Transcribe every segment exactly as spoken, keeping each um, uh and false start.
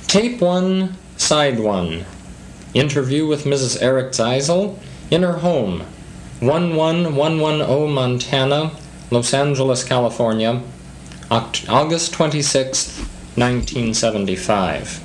Tape one, Side one. Interview with Missus Eric Zeisel in her home, one one one one zero Montana, Los Angeles, California, August twenty-sixth, nineteen seventy-five.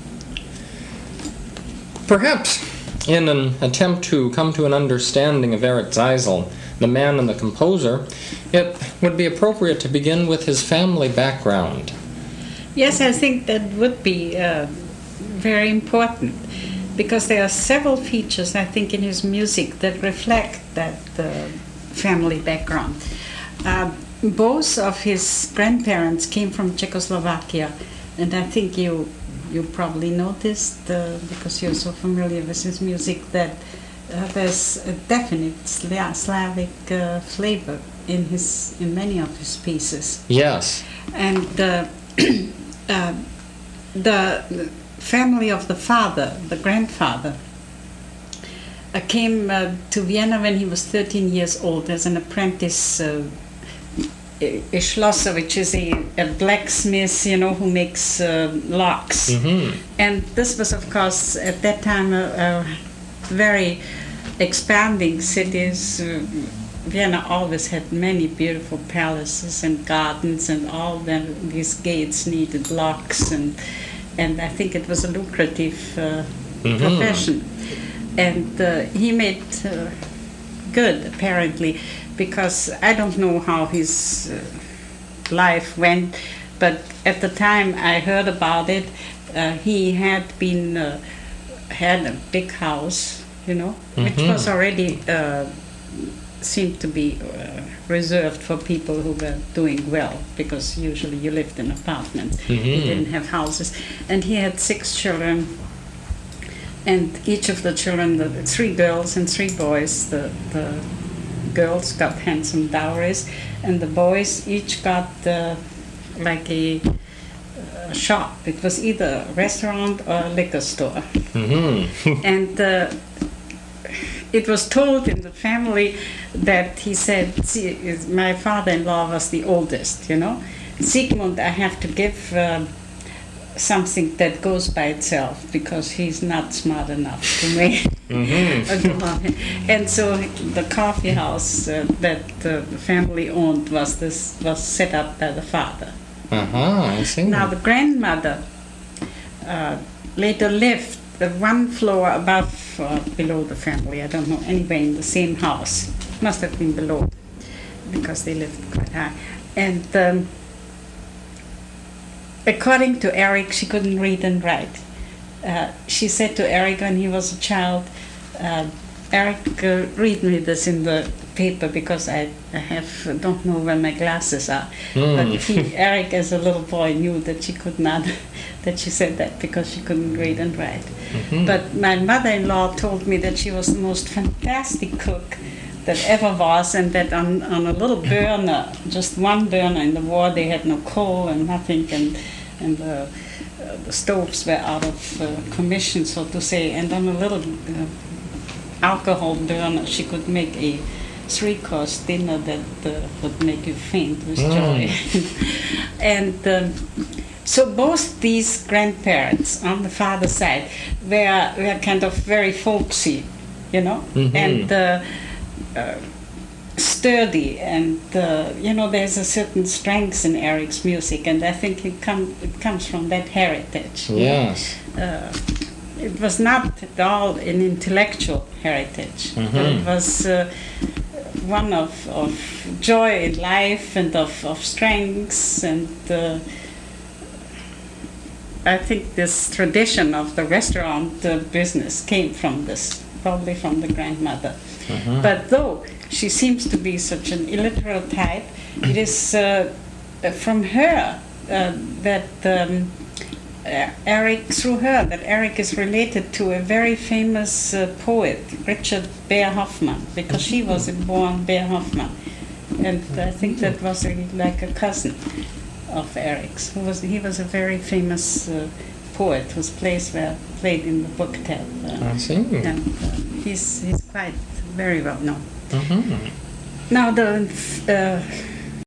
Perhaps, in an attempt to come to an understanding of Eric Zeisel, the man and the composer, it would be appropriate to begin with his family background. Yes, I think that would be uh, very important, because there are several features, I think, in his music that reflect that uh, family background. Uh, both of his grandparents came from Czechoslovakia, and I think you you probably noticed, uh, because you're so familiar with his music, that uh, there's a definite Sla- Slavic uh, flavor in his in many of his pieces. Yes. And uh, uh, the family of the father, the grandfather, uh, came uh, to Vienna when he was thirteen years old as an apprentice. Uh, a Schlosser, which is a, a blacksmith, you know, who makes uh, locks. Mm-hmm. And this was, of course, at that time a, a very expanding city. Uh, Vienna always had many beautiful palaces and gardens, and all them, these gates needed locks, and and I think it was a lucrative uh, mm-hmm. profession. And uh, he made uh, good, apparently, because I don't know how his uh, life went, but at the time I heard about it, uh, he had been uh, had a big house, you know, mm-hmm. which was already uh, seemed to be uh, reserved for people who were doing well, because usually you lived in apartments. Mm-hmm. You didn't have houses, and he had six children. And each of the children, the three girls and three boys, the the girls got handsome dowries, and the boys each got uh, like a, a shop. It was either a restaurant or a liquor store. Mm-hmm. And uh, it was told in the family that he said, see, my father-in-law was the oldest, you know. Sigmund, I have to give uh, something that goes by itself, because he's not smart enough to make mm-hmm. And so the coffee house uh, that uh, the family owned was this was set up by the father. Uh-huh, I see. Now the grandmother uh, later lived uh, one floor above, uh, below the family. I don't know, anyway, in the same house. Must have been below, because they lived quite high. And um, according to Eric, she couldn't read and write. Uh, she said to Eric when he was a child, uh, Eric, uh, read me this in the paper, because I, I have don't know where my glasses are. Mm. But he, Eric, as a little boy, knew that she could not, that she said that because she couldn't read and write. Mm-hmm. But my mother-in-law told me that she was the most fantastic cook that ever was, and that on, on a little burner, just one burner in the war, they had no coal and nothing, and and the, uh, the stoves were out of uh, commission, so to say, and on a little uh, alcohol burner, she could make a three-course dinner that uh, would make you faint with mm. joy. And um, so both these grandparents on the father's side were, were kind of very folksy, you know, mm-hmm. and uh, uh, sturdy, and uh, you know, there's a certain strength in Eric's music, and I think it, come, it comes from that heritage. Yes. Uh, it was not at all an intellectual heritage, mm-hmm. but it was uh, one of, of joy in life and of, of strengths, and uh, I think this tradition of the restaurant uh, business came from this, probably from the grandmother. Mm-hmm. But though she seems to be such an illiterate type, it is uh, from her uh, that um, uh, Eric, through her, that Eric is related to a very famous uh, poet, Richard Bear Hoffman, because she was born Bear Hoffman. And I think that was a, like a cousin of Eric's. Who was, he was a very famous uh, poet whose plays were played in the Booktab. Uh, I see. And uh, he's, he's quite very well known. Mm-hmm. Now the uh,